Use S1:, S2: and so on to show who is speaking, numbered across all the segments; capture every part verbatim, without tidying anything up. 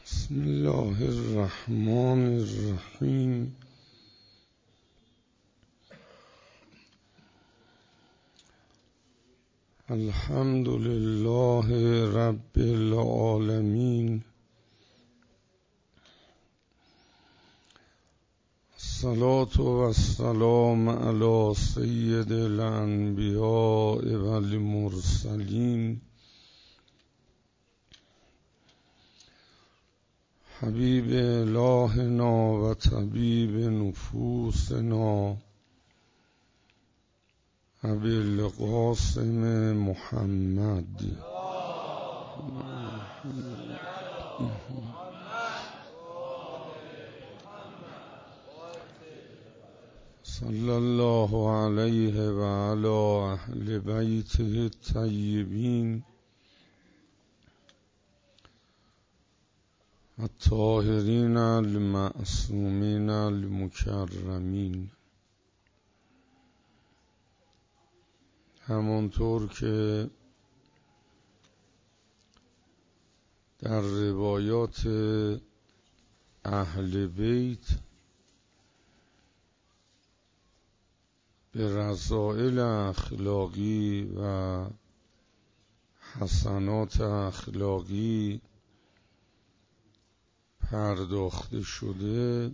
S1: بسم الله الرحمن الرحیم. الحمد لله رب العالمین. الصلاة والسلام علی سید الانبیاء والمرسلین حبیب الهنا و طبیب نفوسنا ابی القاسم محمد صلی الله علیه و علی اهل بیته الطیبین الطاهرین المعصومین المکرمین. همانطور که در روایات اهل بیت به رذائل اخلاقی و حسنات اخلاقی پرداخته شده،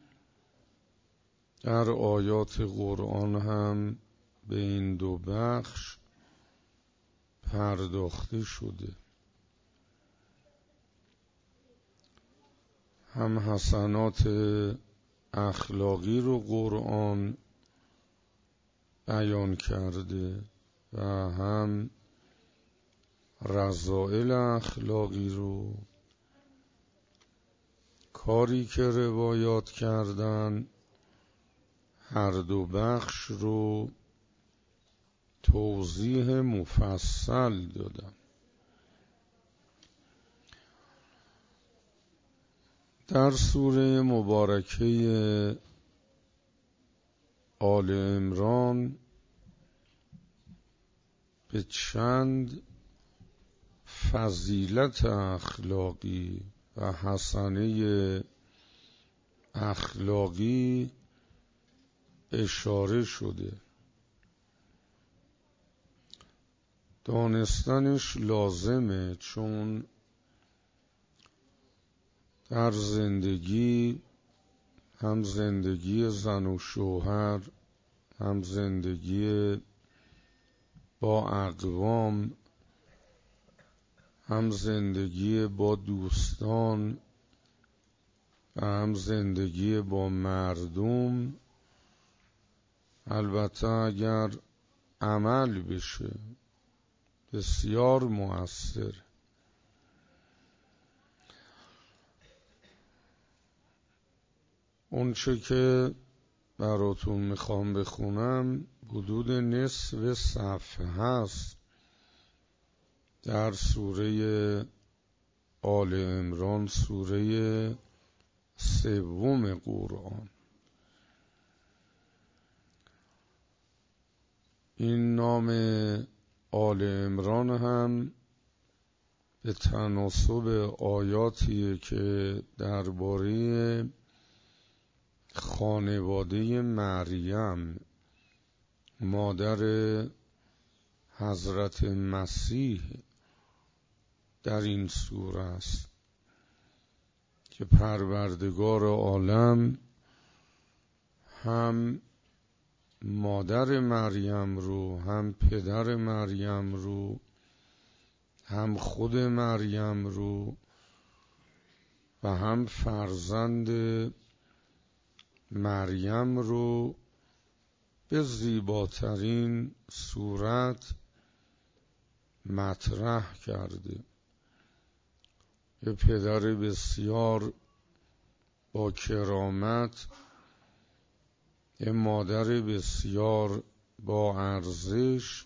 S1: در آیات قرآن هم به این دو بخش پرداخته شده. هم حسنات اخلاقی رو قرآن بیان کرده و هم رذائل اخلاقی رو. کاری که روایات کردن هر دو بخش رو توضیح مفصل دادن. در سوره مبارکه آل عمران به چند فضیلت اخلاقی و حسنه اخلاقی اشاره شده. دانستنش لازمه، چون در زندگی، هم زندگی زن و شوهر، هم زندگی با اقوام، هم زندگی با دوستان و هم زندگی با مردم، البته اگر عمل بشه بسیار مؤثر. اون چه که براتون میخوام بخونم حدود نصف صفحه هست در سوره آل عمران، سوره سوم قرآن. این نام آل عمران هم به تناسب آیاتیه که درباره خانواده مریم مادر حضرت مسیح در این سوره است که پروردگار عالم هم مادر مریم رو، هم پدر مریم رو، هم خود مریم رو و هم فرزند مریم رو به زیباترین صورت مطرح کرده. یه پدر بسیار با کرامت، یه مادر بسیار با ارزش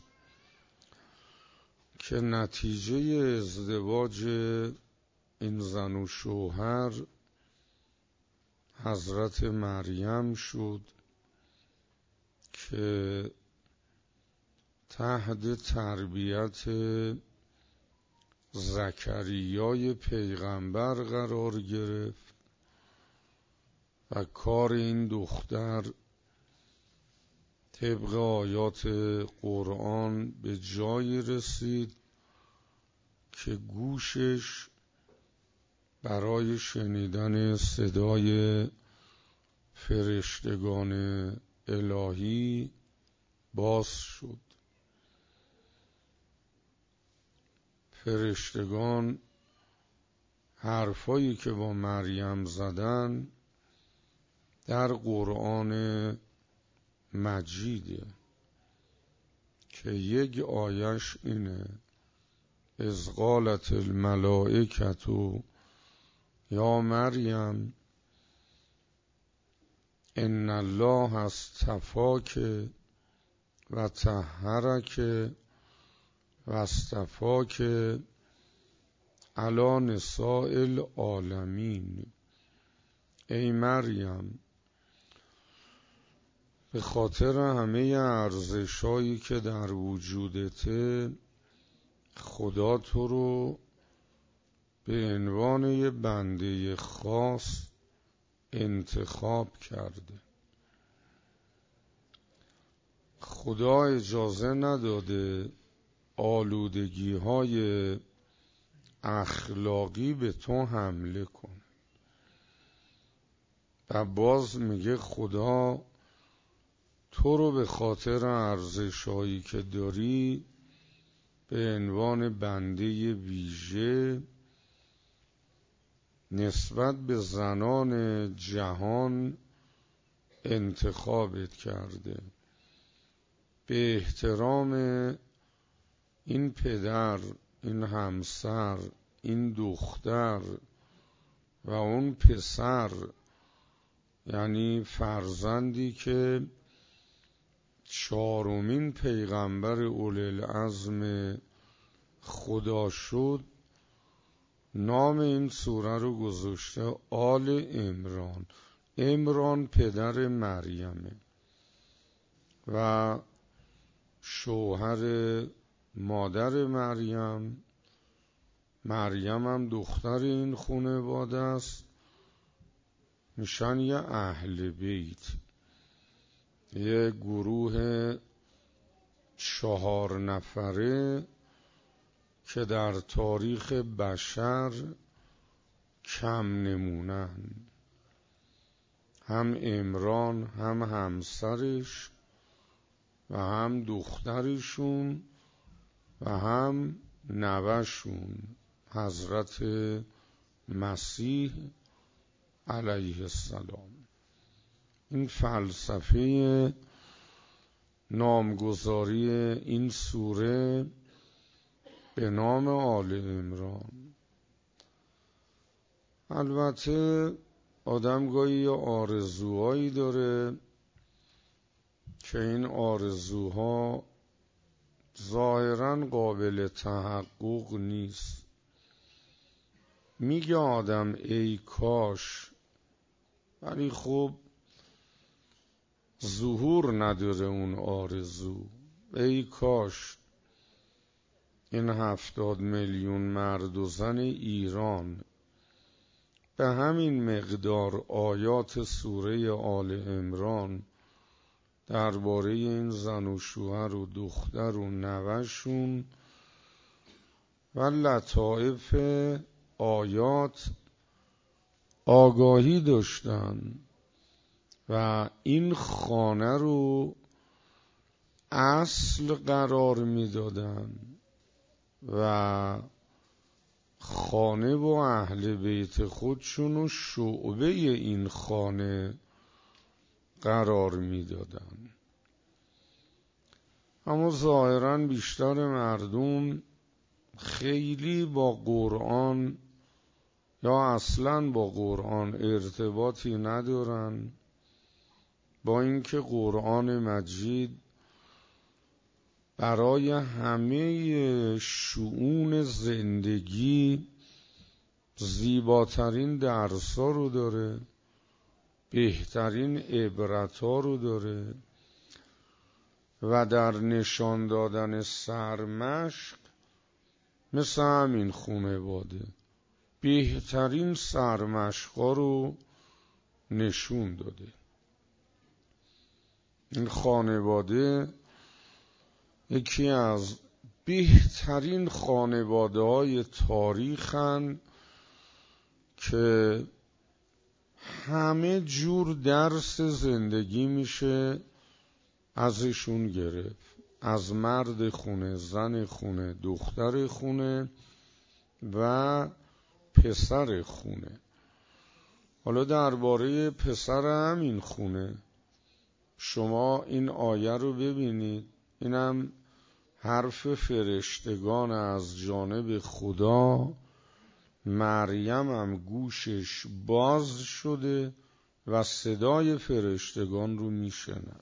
S1: که نتیجه ازدواج این زن و شوهر حضرت مریم شد که تحت تربیت زکریای پیغمبر قرار گرفت و کار این دختر طبق آیات قرآن به جایی رسید که گوشش برای شنیدن صدای فرشتگان الهی باز شد. فرشتگان حرفایی که با مریم زدن در قرآن مجیده که یک آیش اینه: اذ قالت الملائکة یا مریم ان الله اصطفاک و طهرک و اصطفاک علی نساء العالمین. ای مریم، به خاطر همه ارزشایی که در وجودته خدا تو رو به عنوان یه بنده خاص انتخاب کرده. خدا اجازه نداده آلودگی های اخلاقی به تو حمله کن. و باز میگه خدا تو رو به خاطر ارزشایی که داری به عنوان بنده ویژه نسبت به زنان جهان انتخابت کرده. به احترام این پدر، این همسر، این دختر و اون پسر، یعنی فرزندی که چهارمین پیغمبر اولوالعزم خدا شد، نام این سوره رو گذاشته آل عمران. عمران پدر مریمه و شوهر مادر مریم. مریم هم دختر این خانواده است، میشن یه اهل بیت، یه گروه چهار نفره که در تاریخ بشر کم نمونن. هم عمران، هم همسرش و هم دخترشون و هم نوه‌شون حضرت مسیح علیه السلام. این فلسفه نامگذاری این سوره به نام آل عمران. البته آدم گاهی آرزوهایی داره که این آرزوها ظاهراً قابل تحقق نیست. میگه آدم ای کاش، ولی خب ظهور نداره اون آرزو. ای کاش این هفتاد میلیون مرد و زن ایران به همین مقدار آیات سوره آل عمران درباره این زن و شوهر و دختر و نوه‌شون و لطائف آیات آگاهی داشتن و این خانه رو اصل قرار میدادن و خانه و اهل بیت خودشون و شعبه این خانه قرار میدادن. اما ظاهراً بیشتر مردم خیلی با قرآن یا اصلاً با قرآن ارتباطی ندارن، با اینکه قرآن مجید برای همه شؤون زندگی زیباترین درس‌ها رو داره، بهترین عبرت‌ها رو داره و در نشان دادن سرمشق مثل همین خانواده بهترین سرمشقا رو نشون داده. این خانواده یکی از بهترین خانواده های تاریخن که همه جور درس زندگی میشه ازشون گرفت، از مرد خونه، زن خونه، دختر خونه و پسر خونه. حالا درباره پسر همین خونه شما این آیه رو ببینید، اینم حرف فرشتگان از جانب خدا. مریم هم گوشش باز شده و صدای فرشتگان رو میشنن.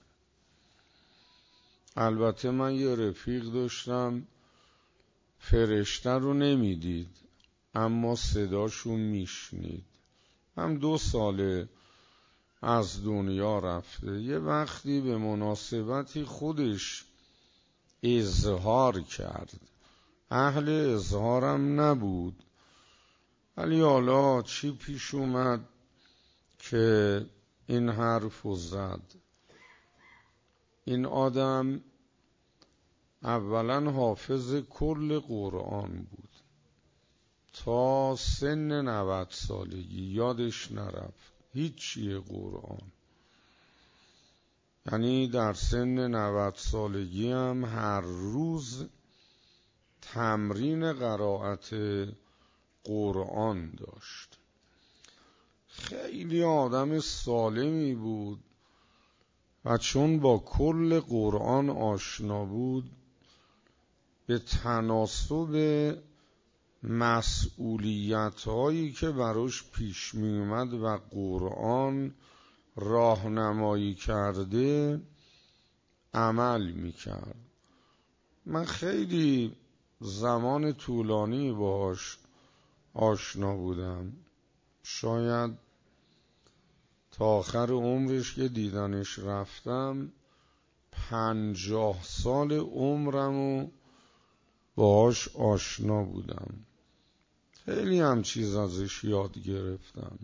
S1: البته من یه رفیق داشتم فرشته رو نمیدید اما صداشون میشنید. هم دو ساله از دنیا رفته. یه وقتی به مناسبتی خودش اظهار کرد، اهل اظهارم نبود، ولی حالا چی پیش اومد که این حرفو زد. این آدم اولا حافظ کل قرآن بود، تا سن نود سالگی یادش نرفت هیچی قرآن. یعنی در سن نود سالگی هم هر روز تمرین قرائت قرآن داشت. خیلی آدم سالمی بود و چون با کل قرآن آشنا بود به تناسب مسئولیت هایی که براش پیش می اومد و قرآن راهنمایی کرده عمل می کرد. من خیلی زمان طولانی باهاش آشنا بودم، شاید تا آخر عمرش که دیدنش رفتم پنجاه سال عمرمو باهاش آشنا بودم. خیلی هم چیز ازش یاد گرفتم.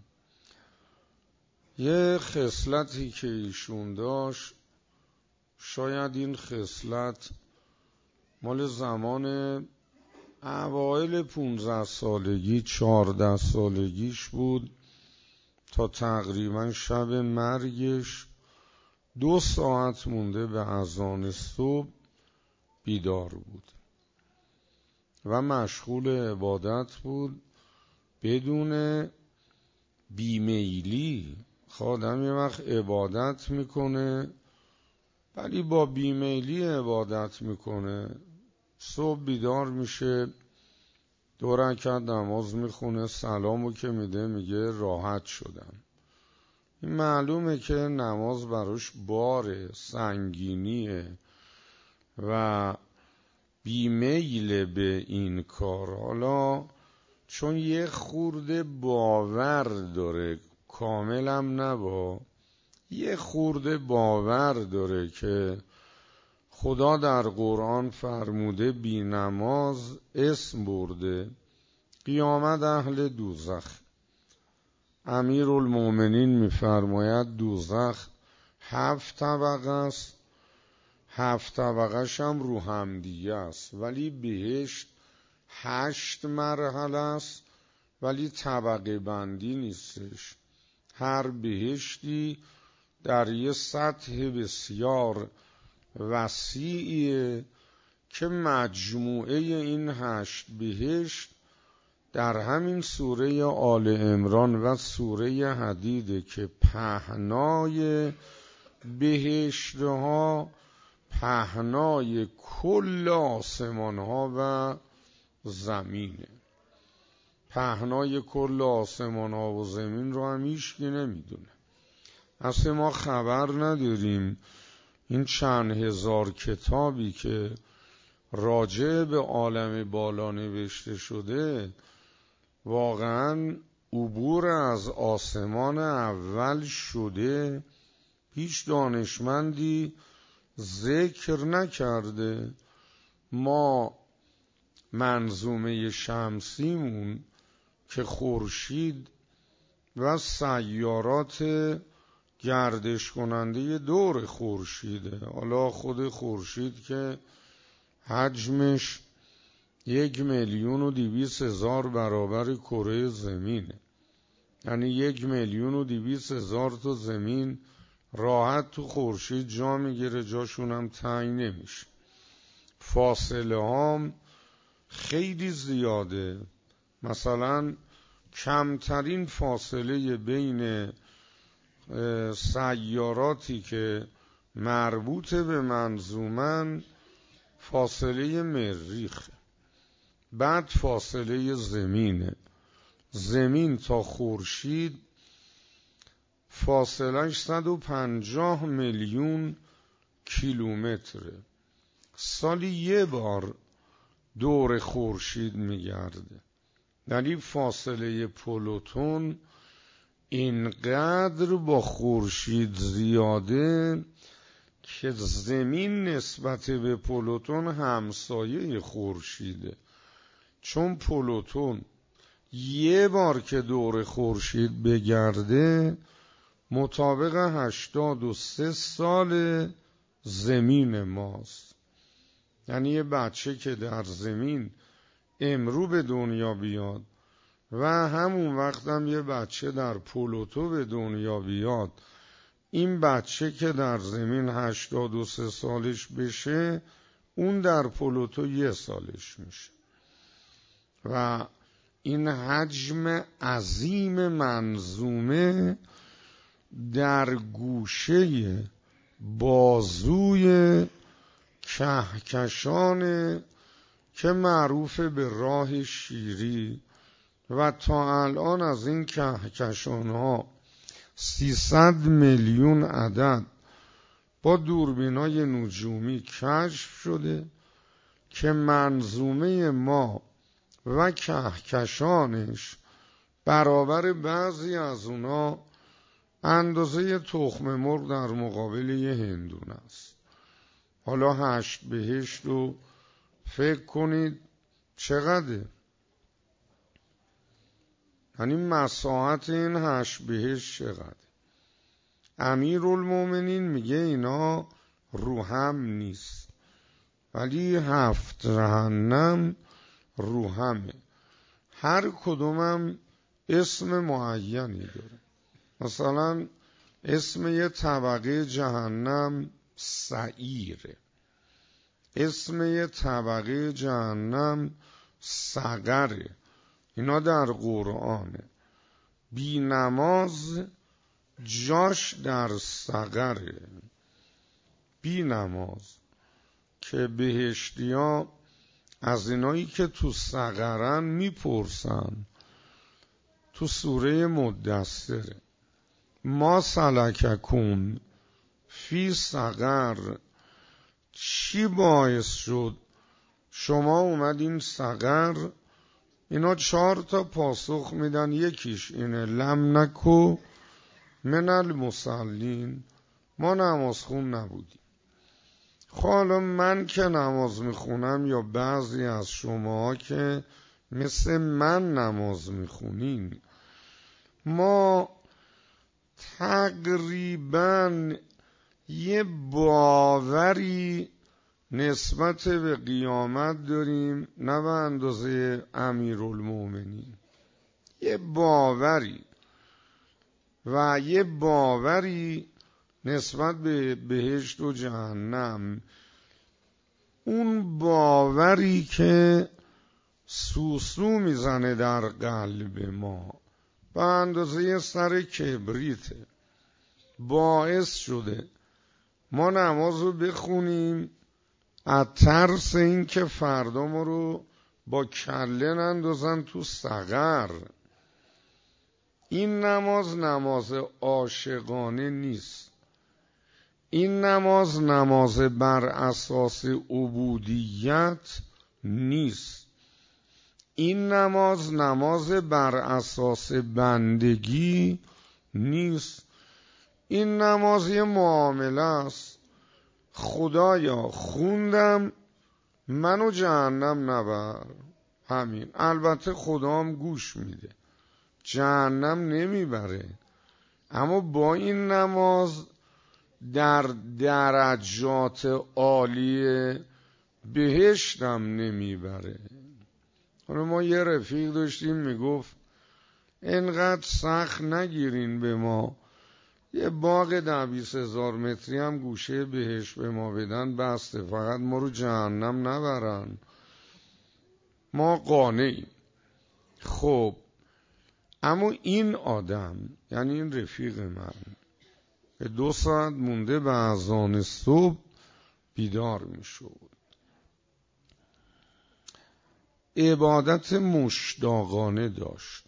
S1: یه خصلتی که ایشون داشت، شاید این خصلت مال زمان اوایل پونزده سالگی چهارده سالگیش بود تا تقریبا شب مرگش دو ساعت مونده به اذان صبح بیدار بود و مشغول عبادت بود بدون بیمیلی. آدم یه وقت عبادت میکنه ولی با بیمیلی عبادت میکنه. صبح بیدار میشه، دو رکعت نماز میخونه، سلامو که میده میگه راحت شدم. این معلومه که نماز براش باره، سنگینیه و بیمیل به این کار. حالا چون یه خورده باور داره، کاملم نبا، یه خورده باور داره که خدا در قرآن فرموده بی نماز اسم برده، قیامت اهل دوزخ. امیرالمومنین میفرماید دوزخ هفت طبقه است، هفت طبقه‌ش هم رو هم دیگه است، ولی بهشت هشت مرحله است ولی طبقه بندی نیستش. هر بهشتی در یه سطح بسیار وسیعیه که مجموعه این هشت بهشت در همین سوره آل عمران و سوره حدیده که پهنای بهشتها پهنای کل آسمان ها و زمینه. پهنای کل آسمان ها و زمین رو هم هیچکی نمیدونه. اصلا ما خبر نداریم این چند هزار کتابی که راجع به عالم بالا نوشته شده واقعا عبور از آسمان اول شده، هیچ دانشمندی ذکر نکرده. ما منظومه شمسیمون که خورشید و سیارات گردش کننده دور خورشیده. حالا خود خورشید که حجمش یک میلیون و دویست هزار برابر کره زمینه، یعنی یک میلیون و دویست هزار تا زمین راحت تو خورشید جا میگیره، جاشون هم تنگ نمیشه. فاصله هام خیلی زیاده، مثلا کمترین فاصله بین سیاراتی که مربوط به منظومن فاصله مریخ، بعد فاصله زمینه. زمین تا خورشید فاصلهش صد و پنجاه میلیون کیلومتره. سالی یه بار دور خورشید میگرده. یعنی فاصله پلوتون اینقدر با خورشید زیاده که زمین نسبت به پلوتون همسایه خورشیده. چون پلوتون یه بار که دور خورشید بگرده مطابق هشتاد و سه سال زمین ماست. یعنی یه بچه که در زمین امرو به دنیا بیاد و همون وقت هم یه بچه در پلوتو به دنیا بیاد، این بچه که در زمین هشتاد و سه سالش بشه، اون در پلوتو یه سالش میشه. و این حجم عظیم منظومه در گوشه بازوی کهکشان که معروف به راه شیری و تا الان از این کهکشان ها سیصد میلیون عدد با دوربینای نجومی کشف شده که منظومه ما و کهکشانش برابر بعضی از اونا اندازه تخم مرغ در مقابل یه هندونه است. حالا هشت بهشت رو فکر کنید چقدره، یعنی مساحت این هشت بهشت چقدر. امیرالمومنین میگه اینا رو هم نیست، ولی هفت جهنم رو همه، هر کدومم اسم معینی داره. مثلا اسم یه طبقه جهنم سعیره، اسم یه طبقه جهنم سقره. اینا در قرآنه. بی نماز جاش در سقره. بی نماز که بهشتیا از اینایی که تو سقرن میپرسن، تو سوره مدثره، ما سلککم فی سقر، چی باعث شد شما اومدین سقر؟ اینا چهار تا پاسخ میدن. یکیش اینه لم نکو من المصلین، ما نماز خون نبودیم. حالا من که نماز میخونم یا بعضی از شما که مثل من نماز میخونین، ما تقریبا یه باوری نسبت به قیامت داریم، نه به اندازه امیرالمومنین. یه باوری و یه باوری نسبت به بهشت و جهنم، اون باوری که سوسو میزنه در قلب ما به اندازه سر کبریته، باعث شده ما نماز رو بخونیم از ترس این که فردا ما رو با کله نندازن تو سقر. این نماز نماز عاشقانه نیست، این نماز نماز بر اساس عبودیت نیست، این نماز نماز بر اساس بندگی نیست. این نماز یه معامله است. خدایا خوندم منو جهنم نبر. همین. البته خدام گوش میده، جهنم نمیبره، اما با این نماز در درجات عالی بهشتم نمیبره. حالا ما یه رفیق داشتیم میگفت اینقدر سخت نگیرین به ما، یه باغ ده بیست هزار متری هم گوشه بهشت به ما بدن بسته، فقط ما رو جهنم نبرن، ما قانعیم. خب اما این آدم، یعنی این رفیق من، به دو ساعت مونده به اذان صبح بیدار می شد، عبادت مشتاقانه داشت،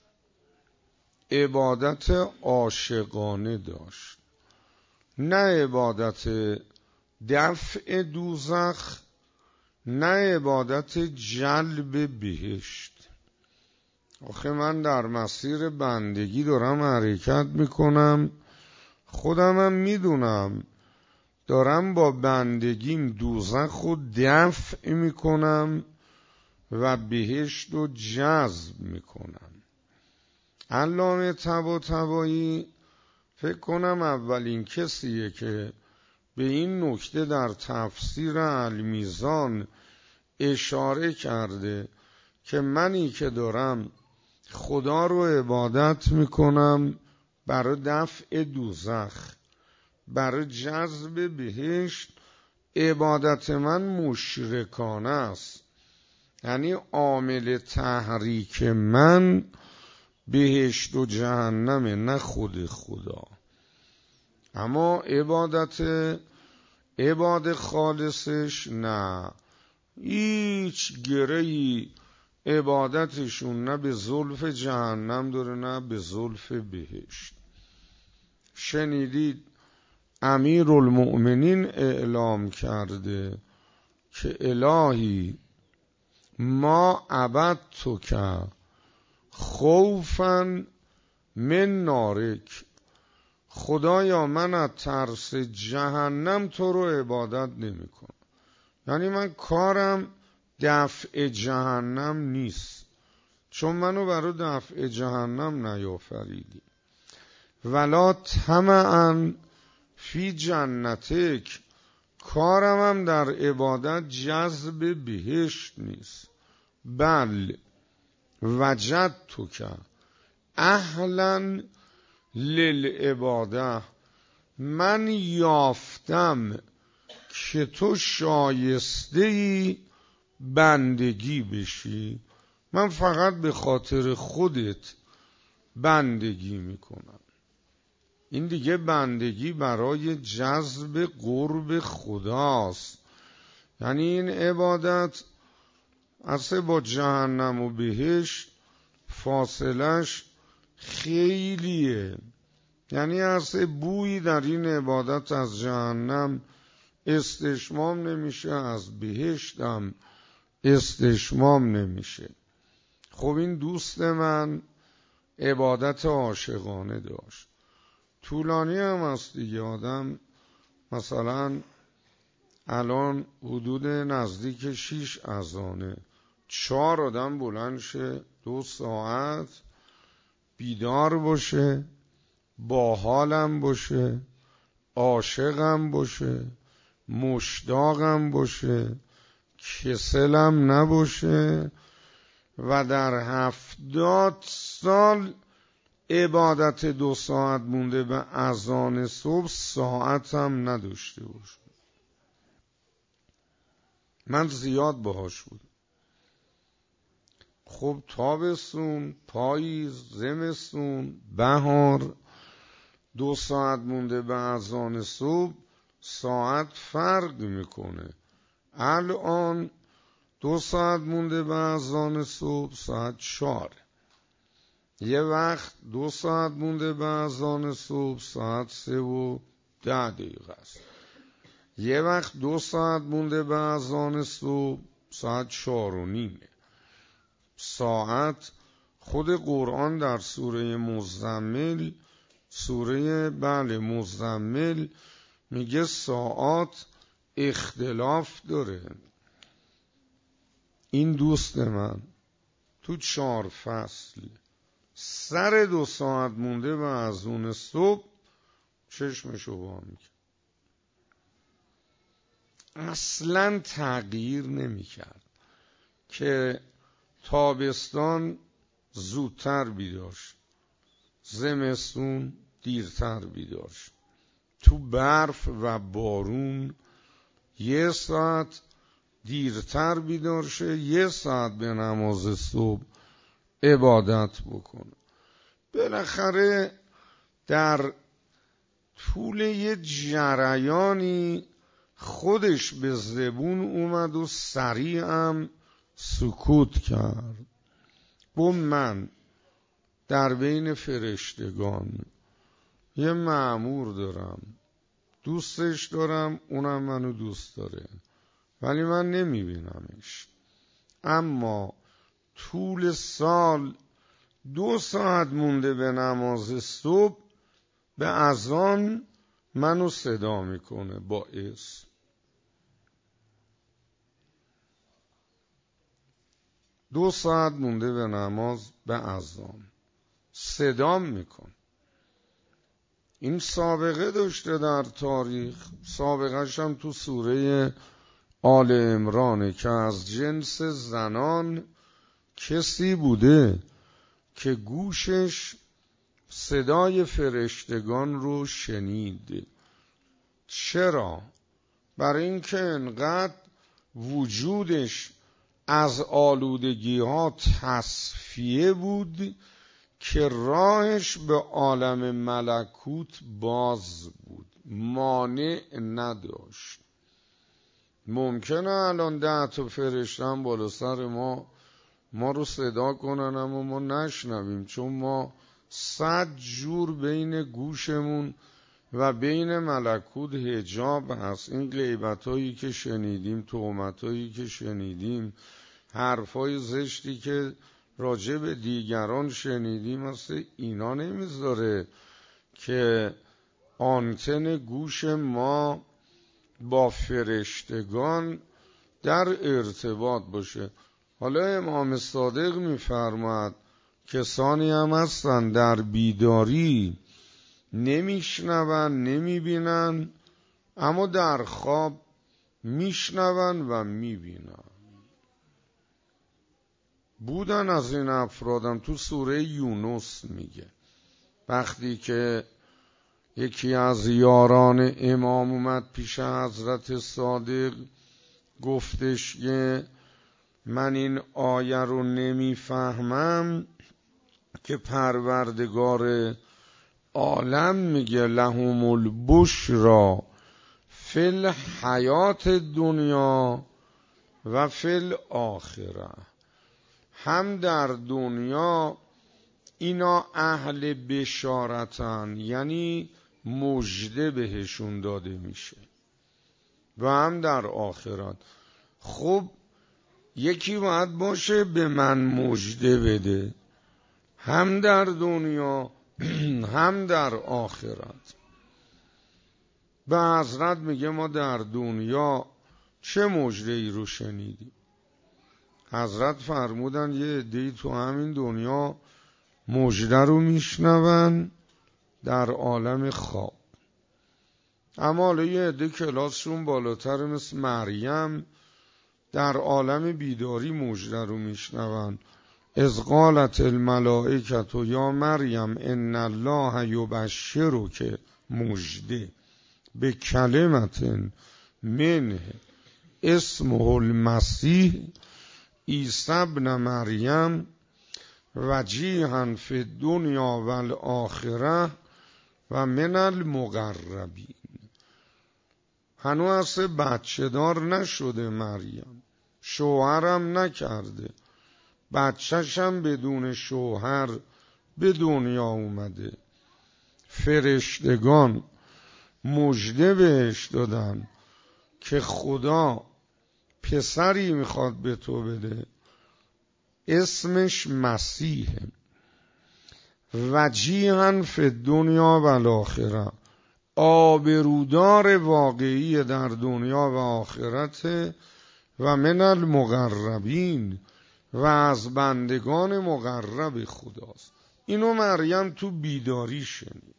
S1: عبادت عاشقانه داشت، نه عبادت دفع دوزخ، نه عبادت جلب بهشت. آخه من در مسیر بندگی دارم حرکت میکنم، خودمم میدونم دارم با بندگیم دوزخ رو دفع میکنم و بهشت رو جذب میکنم. علامه طباطبایی فکر کنم اولین کسیه که به این نکته در تفسیر المیزان اشاره کرده که منی که دارم خدا رو عبادت میکنم برای دفع دوزخ، برای جذب بهشت، عبادت من مشرکانه است، یعنی عامل تحریک من بهشت و جهنمه، نه خود خدا. اما عبادت عباد خالصش نه، هیچ گرهی عبادتشون نه به زلف جهنم داره نه به زلف بهشت. شنیدید امیرالمؤمنین اعلام کرده که الهی ما عبدتک خوفا من نارک، خدایا من از ترس جهنم تو رو عبادت نمی کنم. یعنی من کارم دفع جهنم نیست، چون منو برای دفع جهنم نیافریدی. ولا طمعا فی جنتک، کارم هم در عبادت جذب بهشت نیست. بل وجدتک اهلا للعباده، من یافتم که تو شایسته بندگی بشی، من فقط به خاطر خودت بندگی میکنم. این دیگه بندگی برای جذب قرب خداست. یعنی این عبادت اصلا با جهنم و بهشت فاصلش خیلیه. یعنی اصلا بویی در این عبادت از جهنم استشمام نمیشه، از بهشتم استشمام نمیشه. خب این دوست من عبادت عاشقانه داشت، طولانی هم است دیگه. آدم مثلا الان حدود نزدیک شیش اذانه، چهار آدم بلند شه دو ساعت بیدار باشه، با حالم باشه، عاشقم باشه، مشتاقم باشه، کسلم نباشه و در هفتاد سال عبادت دو ساعت مونده به اذان صبح ساعت هم نداشته باشه. من زیاد باهاش بودم. خب تابستون، پاییز، زمستون، بهار، دو ساعت مونده به اذان صبح ساعت فرق میکنه. الان دو ساعت مونده به اذان صبح ساعت چهار، یه وقت دو ساعت مونده به اذان صبح ساعت سه و ده دقیقه است، یه وقت دو ساعت مونده به اذان صبح ساعت چهار و نیمه. ساعت خود قرآن در سوره مزمل، سوره بله مزمل میگه ساعات اختلاف داره. این دوست من تو چهار فصل سر دو ساعت مونده و از اون صبح چشمشو وا میکرد، اصلا تغییر نمیکرد. که تابستان زودتر بیدار شد، زمستون دیرتر بیدار شد، تو برف و بارون یه ساعت دیرتر بیدار شه، یه ساعت به نماز صبح عبادت بکنه. بالاخره در طول یه جریانی خودش به زبون اومد و سریعم سکوت کرد. با من در بین فرشتگان یه مأمور دارم، دوستش دارم، اونم منو دوست داره، ولی من نمیبینمش. اما طول سال دو ساعت مونده به نماز صبح به اذان منو صدا میکنه با اسم. دو ساعت مونده به نماز به اذان صدام میکن. این سابقه داشته در تاریخ، سابقهش هم تو سوره آل عمرانه که از جنس زنان کسی بوده که گوشش صدای فرشتگان رو شنید. چرا؟ برای اینکه انقدر وجودش از آلودگی ها تصفیه بود که راهش به عالم ملکوت باز بود، مانع نداشت. ممکنه الان ده تا فرشته هم بالا سر ما ما رو صدا کنن اما ما نشنویم، چون ما صد جور بین گوشمون و بین ملکوت حجاب هست. این غیبت هایی که شنیدیم، تهمت هایی که شنیدیم، حرفای زشتی که راجع به دیگران شنیدیم هست، اینا نمیذاره که آنتن گوش ما با فرشتگان در ارتباط باشه. حالا امام صادق میفرماد کسانی هم هستن در بیداری نمیشنون نمیبینن، اما در خواب میشنون و میبینن. بودن از این افرادم. تو سوره یونس میگه وقتی که یکی از یاران امام اومد پیش حضرت صادق، گفتش که من این آیه رو نمیفهمم که پروردگار عالم میگه لهم البشری فی الحیات دنیا و فی الاخره. هم در دنیا اینا اهل بشارتن، یعنی مژده بهشون داده میشه، و هم در آخرت. خب یکی باید باشه به من مژده بده، هم در دنیا هم در آخرت. به حضرت میگه ما در دنیا چه مژده ای رو شنیدیم؟ حضرت فرمودن یه عده‌ای تو همین دنیا مژده رو میشنون در عالم خواب، اما حالا یه عده کلاسشون بالاتر مثل مریم در عالم بیداری مژده رو میشنون. اذ قالت الملائکه یا مریم ان الله یبشرک، مژده به کلمت منه اسمه المسیح عیسی ابن مریم وجیها فی الدنیا و الاخره و من المقربین. هنوز بچه دار نشده مریم، شوهرم نکرده، بچه‌شم بدون شوهر به دنیا اومده. فرشتگان مژده بهش دادن که خدا پسری میخواد به تو بده، اسمش مسیحه، وجیها فی الدنیا و الاخره، آبرودار واقعی در دنیا و آخرت، و من المقربین و از بندگان مقرب خداست. اینو مریم تو بیداری شنید.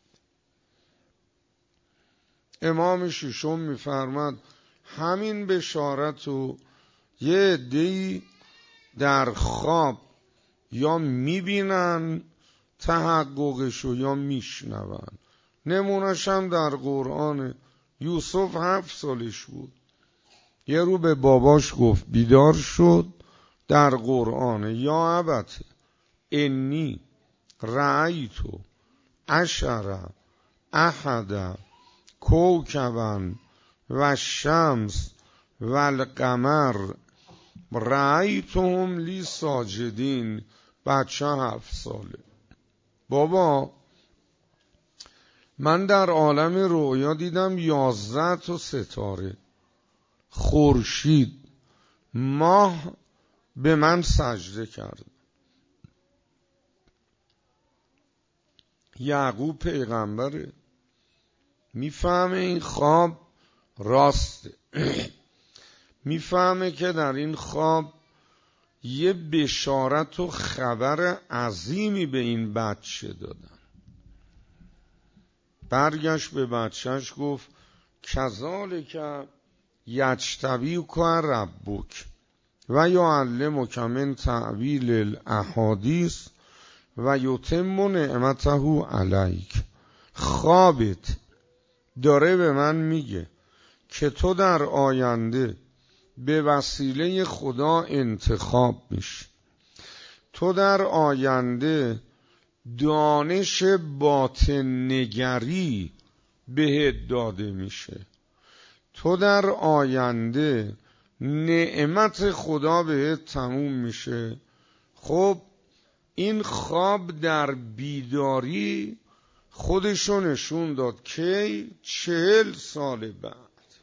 S1: امام ششم میفرماد همین بشارت رو یه عده‌ای در خواب یا میبینن تحققشو یا میشنون. نمونش هم در قرآن. یوسف هفت سالش بود، یه رو به باباش گفت، بیدار شد. در قرآن یا ابت انی رأیتو عشر احد کوکبا و شمس و القمر رأیتهم لی ساجدین. بچه هفت ساله. بابا من در عالم رویا دیدم یازده تا ستاره، خورشید، ماه به من سجده کرد. یعقوب پیغمبره، میفهمه این خواب راسته. میفهمه که در این خواب یه بشارت و خبر عظیمی به این بچه دادن. برگشت به بچهش گفت کذالک یجتبیک ربک و یعلمک من تأویل الاحادیث و یتم نعمته علیک. خوابت داره به من میگه که تو در آینده به وسیله خدا انتخاب میشی. تو در آینده دانش باطن نگری بهت داده میشه. تو در آینده نعمت خدا بهت تموم میشه. خب این خواب در بیداری خودشو نشون داد که چهل سال بعد.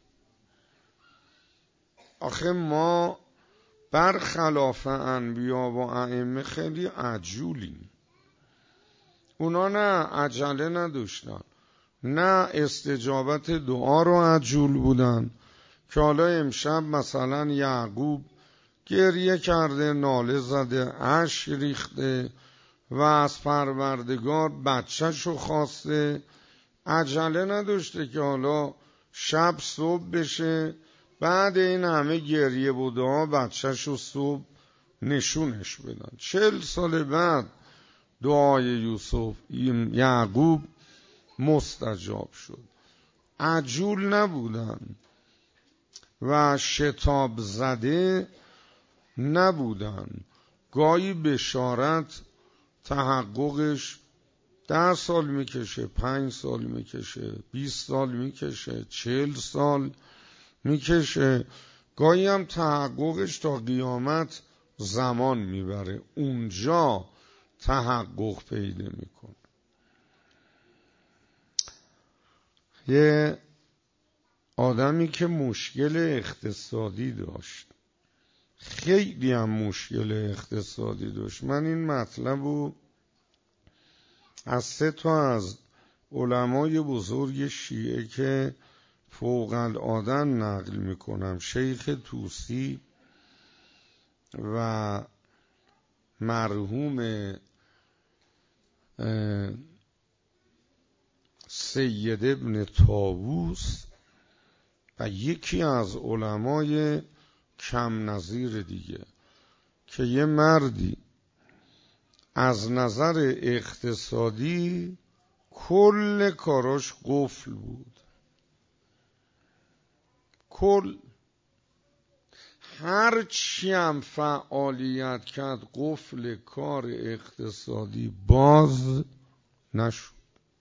S1: آخه ما برخلاف انبیا و ائمه خیلی عجولیم. اونا نه عجله نداشتن، نه استجابت دعا رو عجول بودن که حالا امشب مثلا یعقوب گریه کرده، ناله زده، اشک ریخته و از پروردگار بچه‌شو خواسته. عجله نداشته که حالا شب صبح بشه، بعد این همه گریه و دعا بچه‌شو صبح نشونش بدن. چهل سال بعد دعای یوسف یعقوب مستجاب شد. عجول نبودن و شتاب زده نبودن. گاهی بشارت تحققش ده سال میکشه، پنج سال میکشه، بیست سال میکشه، چهل سال میکشه. گاهی هم تحققش تا قیامت زمان میبره. اونجا تحقق پیدا میکنه. یه آدمی که مشکل اقتصادی داشت، خیلی هم مشکل اقتصادی داشت. من این مطلب رو از سه تا از علمای بزرگ شیعه که فوق العاده نقل میکنم، شیخ طوسی و مرحوم سید ابن طاووس و یکی از علمای کم نظیر دیگه، که یه مردی از نظر اقتصادی کل کاراش قفل بود. کل هر چی هم فعالیت کرد قفل کار اقتصادی باز نشد.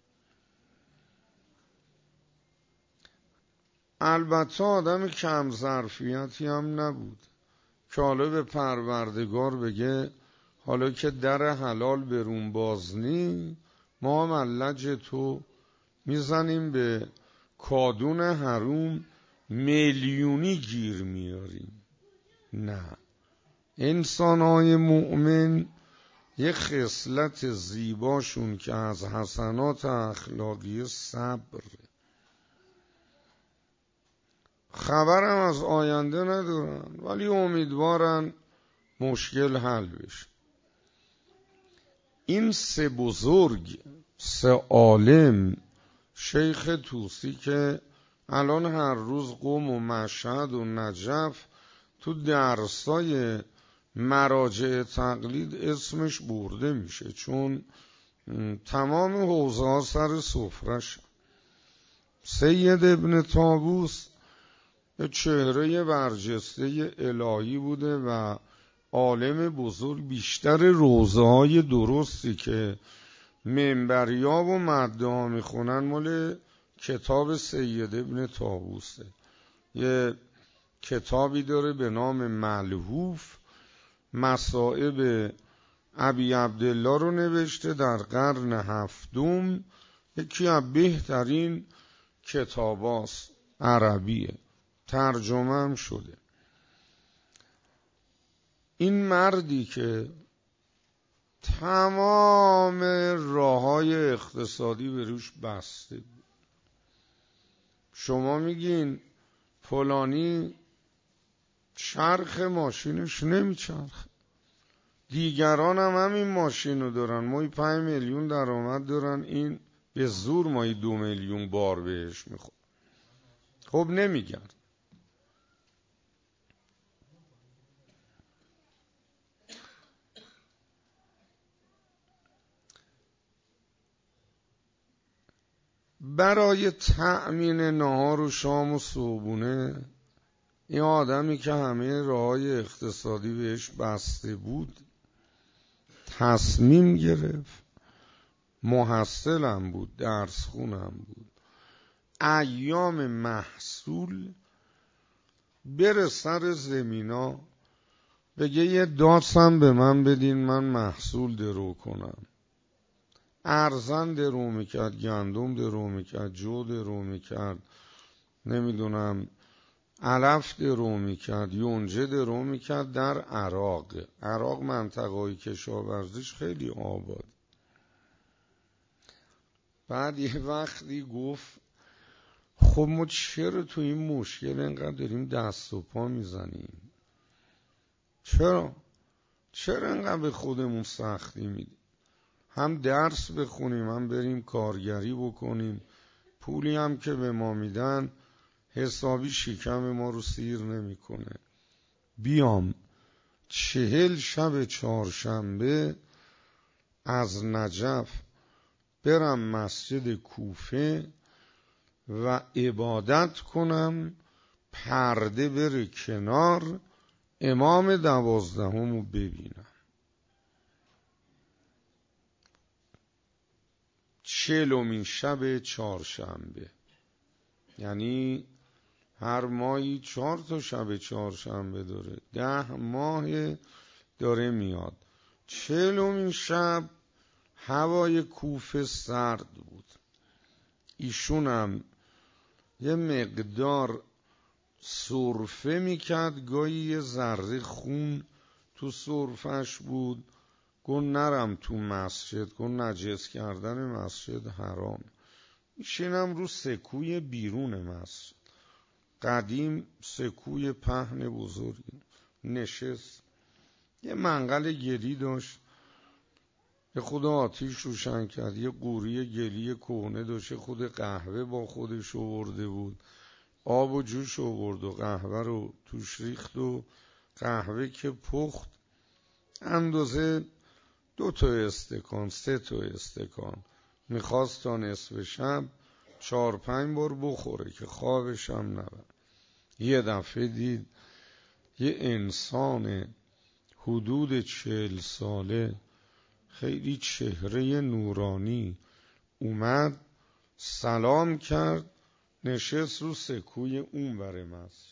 S1: البته آدم کم ظرفیتی هم نبود که حالا به پروردگار بگه حالا که در حلال برون بازنی، ما ملج تو میزنیم به کادون حروم میلیونی گیر میاریم. نه، انسانهای مؤمن یک خصلت زیباشون که از حسنات اخلاقی صبر. خبرم از آینده ندارن ولی امیدوارن مشکل حل بشه. این سه بزرگ، سه عالم، شیخ طوسی که الان هر روز قم و مشهد و نجف تو درسای مراجع تقلید اسمش برده میشه، چون تمام حوزه ها سر سفرش. سید ابن طاووس چهره برجسته الهی بوده و عالم بزرگ. بیشتر روزه های درستی که منبریا و مدعا ها میخونن مال کتاب سید ابن طاووسه. یه کتابی داره به نام ملهوف، مصائب ابی عبدالله رو نوشته در قرن هفتم. یکی از بهترین کتاباست، عربیه، ترجمه هم شده. این مردی که تمام راه‌های اقتصادی به روش بسته بود. شما میگین فلانی چرخ ماشینش نمیچرخ، دیگران هم همین ماشین رو دارن، مایی پنج میلیون درآمد دارن، این به زور مایی دو میلیون بار بهش میخواد. خب نمیگرد. برای تأمین نهار و شام و صبحونه این آدمی که همه راه‌های اقتصادی بهش بسته بود تصمیم گرفت، محصلم بود، درس خونم بود، ایام محصول بره سر زمینا بگه یه داسم به من بدین من محصول درو کنم. ارزن درو میکرد، گندم درو میکرد، جو درو میکرد، نمیدونم علف درو میکرد، یونجه درو میکرد در عراق. عراق منطقه‌ای کشاورزیش خیلی آباد. بعد یه وقتی گفت خب ما چرا تو این مشکل اینقدر داریم دست و پا میزنیم؟ چرا؟ چرا اینقدر به خودمون سختی میدیم؟ هم درس بخونیم، هم بریم کارگری بکنیم، پولی هم که به ما میدن حسابی شکم ما رو سیر نمیکنه. بیام چهل شب چهارشنبه از نجف برم مسجد کوفه و عبادت کنم، پرده بره کنار، امام دوازدهمو ببینم. چهلمین شب چهارشنبه، یعنی هر ماهی چهار تا شب چهارشنبه داره، ده ماه داره میاد. چهلمین شب هوای کوفه سرد بود. ایشونم یه مقدار سرفه میکرد، گاهی یه ذره خون تو سرفش بود. گفت نرم تو مسجد، گفت نجس کردن مسجد حرام. میشینم رو سکوی بیرون مسجد، قدیم سکوی پهن بزرگی، نشست. یه منقل گلی داشت، یه خود آتیش روشن کرد، یه قوری گلی کهنه داشت، خود قهوه با خودش آورده بود، آب و جوش آورد و قهوه رو توش ریخت و قهوه که پخت اندازه دو تا استکان، سه تا استکان میخواست تا نصف شب چهار پنج بار بخوره که خوابش هم نبرد. یه دفعه دید یه انسان حدود چهل ساله خیلی چهره نورانی اومد، سلام کرد، نشست رو سکوی اون بره مسجد.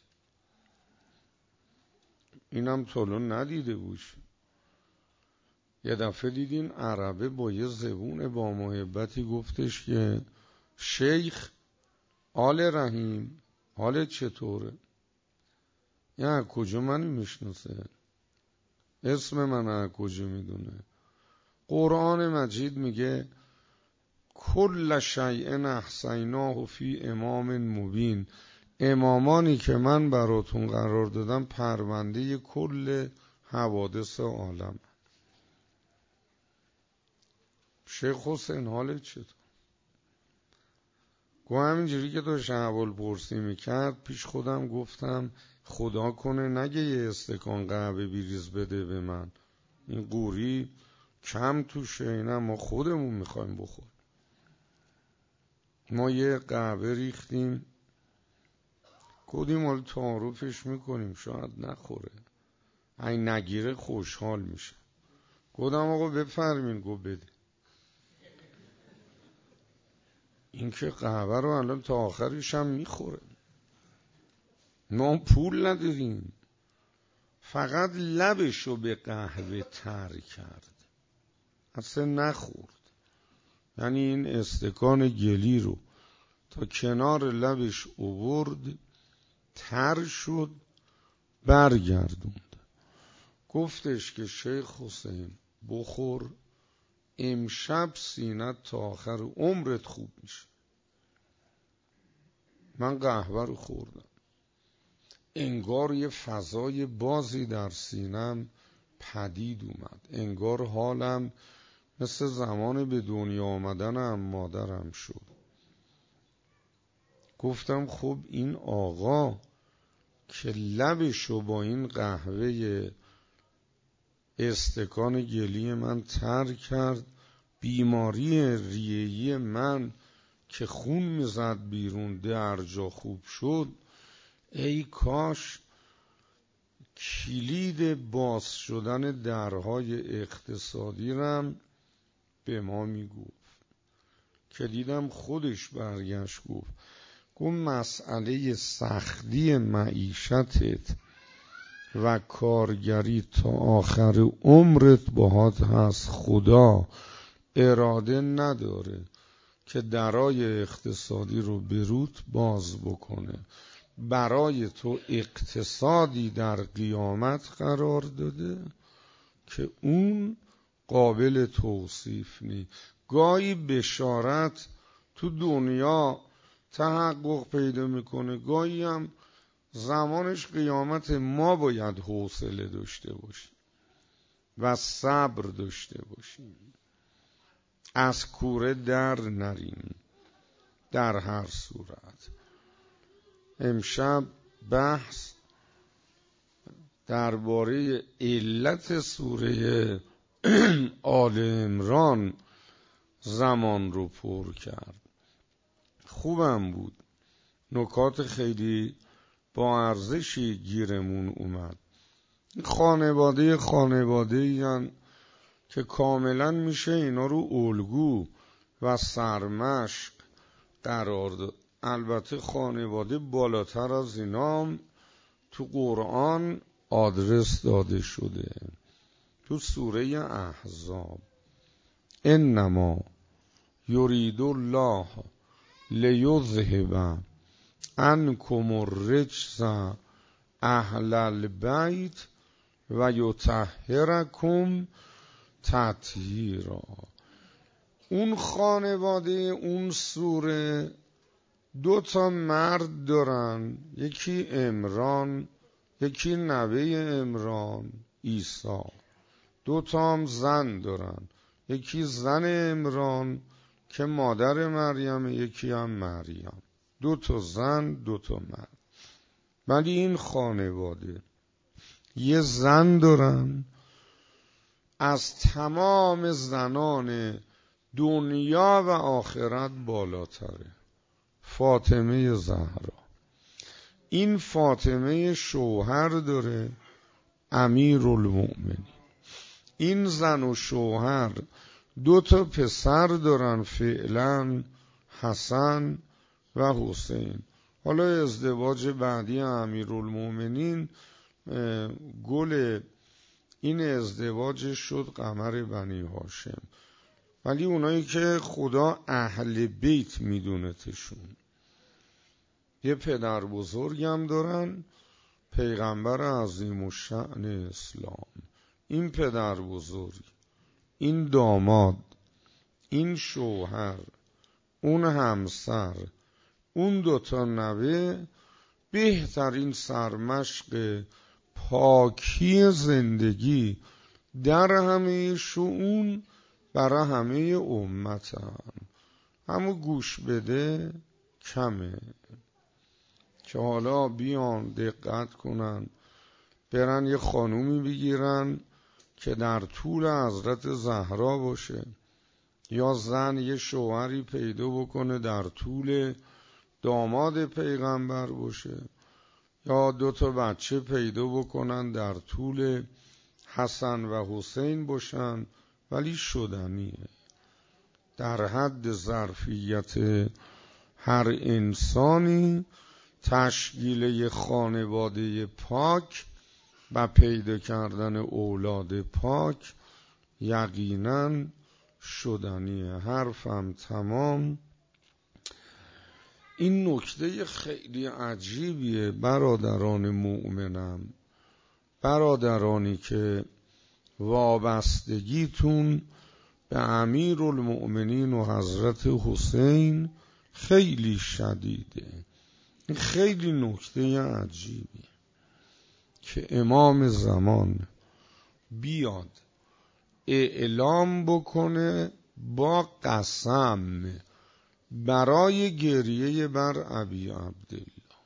S1: اینم طولون ندیده بوش. یه دفعه دیدین عربه با یه زبون با محبتی گفتش که شیخ آل رحیم حالت چطوره؟ یا کجا منی میشناسه؟ اسم من از کجا میدونه؟ قرآن مجید میگه کل شیء احصیناه فی امام مبین. امامانی که من براتون قرار دادم پرونده کل حوادث عالم. شیخ حسین حالت چطور؟ گو همینجوری که داشت احوال پرسی میکرد پیش خودم گفتم خدا کنه نگه یه استکان قهوه بیریز بده به من، این قوری کم توشه، اینم ما خودمون میخوایم بخور. ما یه قهوه ریختیم، کدیم حال تعارفش میکنیم شاید نخوره، این نگیره خوشحال میشه. گفتم آقا بفرمین. گو بده. این که قهوه رو الان تا آخرش هم میخوره. ما پول نداریم، فقط لبشو به قهوه تر کرد، اصلا نخورد. یعنی این استکان گلی رو تا کنار لبش آورد، تر شد، برگردوند. گفتش که شیخ حسین بخور، امشب سینت تا آخر عمرت خوب میشه. من قهوه رو خوردم، انگار یه فضای بازی در سینم پدید اومد، انگار حالم مثل زمان به دنیا آمدنم مادرم شد. گفتم خب این آقا که لبشو با این قهوه استکان گلی من تر کرد، بیماری ریه‌ای من که خون میزد بیرون در جا خوب شد، ای کاش کلید باز شدن درهای اقتصادی رم به ما میگفت. که دیدم خودش برگشت گفت گفت مسئله سختی معیشتت و کارگری تا آخر عمرت باهات هست. خدا اراده نداره که درای اقتصادی رو بروت باز بکنه، برای تو اقتصادی در قیامت قرار داده که اون قابل توصیف نی. گاهی بشارت تو دنیا تحقق پیدا میکنه، گاهی هم زمانش قیامت. ما باید حوصله داشته باشیم و صبر داشته باشیم، از کوره در نریم. در هر صورت امشب بحث درباره علت سوره آل عمران زمان رو پر کرد. خوبم بود، نکات خیلی با ارزشی گیرمون اومد. خانواده خانواده این که کاملا میشه اینا رو الگو و سرمشق قرار داد. البته خانواده بالاتر از اینام تو قرآن آدرس داده شده. تو سوره احزاب انما یرید الله لیذهب عنکم الرجس اهل البیت و یطهرکم تطهیرا. اون خانواده اون سوره دو تا مرد دارن، یکی عمران، یکی نوه عمران عیسی. دو تا هم زن دارن، یکی زن عمران که مادر مریم، یکی هم مریم. دو تا زن دو تا مرد. ولی این خانواده یه زن دارن از تمام زنان دنیا و آخرت بالاتره، فاطمه زهرا. این فاطمه شوهر داره، امیرالمؤمنین. این زن و شوهر دو تا پسر دارن فعلا، حسن و حسین. حالا ازدواج بعدی امیرالمؤمنین گل این ازدواج شد قمر بنی هاشم. ولی اونایی که خدا اهل بیت میدونتشون، یه پدر بزرگم دارن، پیغمبر عظیم الشأن اسلام. این پدر بزرگ، این داماد، این شوهر، اون همسر، اون دوتا نوه بهترین سرمشق پاکی زندگی در همه شؤون برای همه امتن. همو گوش بده کمه که حالا بیان دقت کنن، برن یه خانومی بگیرن که در طول حضرت زهرا باشه، یا زن یه شوهری پیدا بکنه در طول داماد پیغمبر باشه، یا دو تا بچه پیدا بکنن در طول حسن و حسین باشن، ولی شدنیه. در حد ظرفیت هر انسانی تشکیل یه خانواده پاک و پیدا کردن اولاد پاک یقیناً شدنیه. حرفم تمام. این نکته خیلی عجیبیه برادران مؤمنم، برادرانی که وابستگیتون به امیرالمؤمنین و حضرت حسین خیلی شدیده. این خیلی نکته عجیبی که امام زمان بیاد اعلام بکنه با قسم برای گریه بر ابی عبدالله،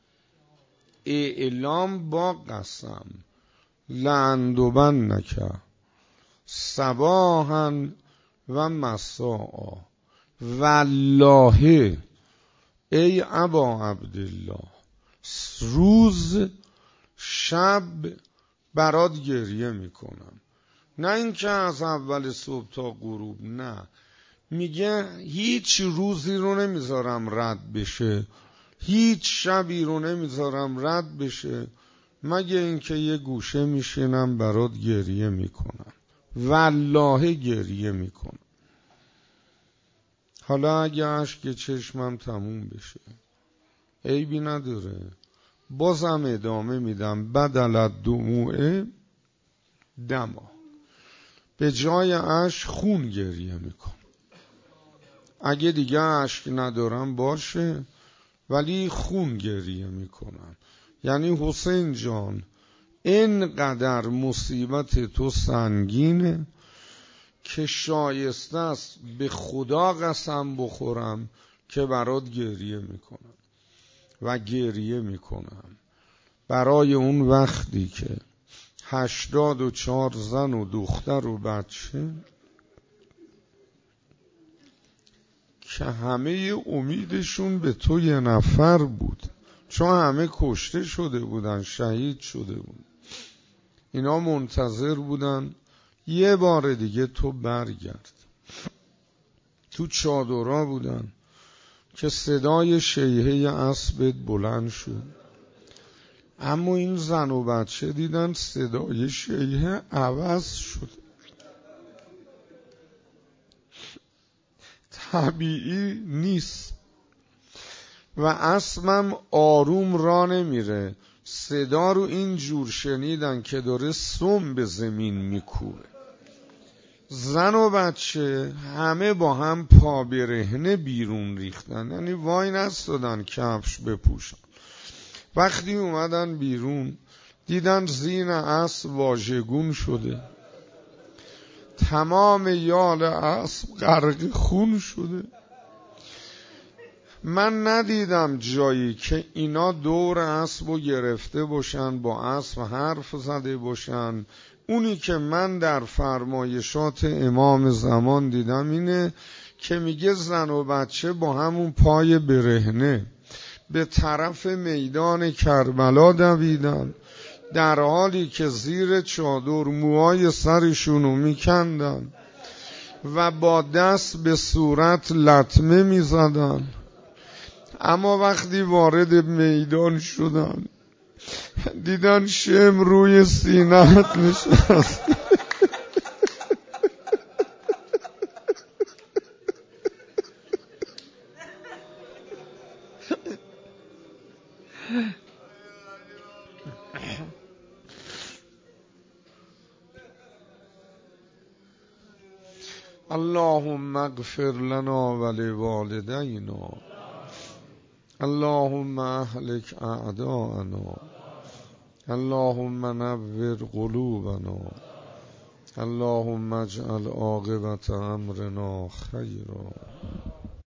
S1: اعلام با قسم لأندبنک صباحا و مساء والله ای ابا عبدالله، روز شب برات گریه میکنم. نه اینکه از اول صبح تا غروب، نه، میگه هیچ روزی رو نمیذارم رد بشه، هیچ شبی رو نمیذارم رد بشه، مگه اینکه یه گوشه میشینم برات گریه میکنم، والله گریه میکنم. حالا اگه اشک چشمم تموم بشه عیبی نداره، بازم ادامه میدم. بدل دموع دما، به جای اشک خون گریه میکنم. اگه دیگه اشک ندارم باشه، ولی خون گریه میکنم. یعنی حسین جان، اینقدر مصیبت تو سنگینه که شایسته است به خدا قسم بخورم که برات گریه میکنم و گریه میکنم برای اون وقتی که هشتاد و چهار زن و دختر و بچه که همه امیدشون به تو یه نفر بود، چون همه کشته شده بودن، شهید شده بودن، اینا منتظر بودن یه بار دیگه تو برگرد. تو چادرها بودن که صدای شیهه اسبت بلند شد، اما این زن و بچه دیدن صدای شیهه عوض شد. طبیعی نیست و اسبم آروم را نمیره. صدا رو این جور شنیدن که داره سم به زمین میکوبه. زن و بچه همه با هم پا برهنه بیرون ریختن، یعنی وای نستادن کفش بپوشن. وقتی اومدن بیرون دیدن زین اسب واژگون شده، تمام یال اسب غرق خون شده. من ندیدم جایی که اینا دور اسب رو گرفته باشن، با اسب حرف زده باشن. اونی که من در فرمایشات امام زمان دیدم اینه که میگه زن و بچه با همون پای برهنه به طرف میدان کربلا دویدن، در حالی که زیر چادر موهای سرشونو میکندن و با دست به صورت لطمه میزدن. اما وقتی وارد میدان شدن دیدن شم روی سینه‌ات نشست. اللهم اغفر لنا ولوالدینا اللهم اهلک اعداءنا، اللهم نور قلوبنا، اللهم اجعل عاقبت امرنا خیرا.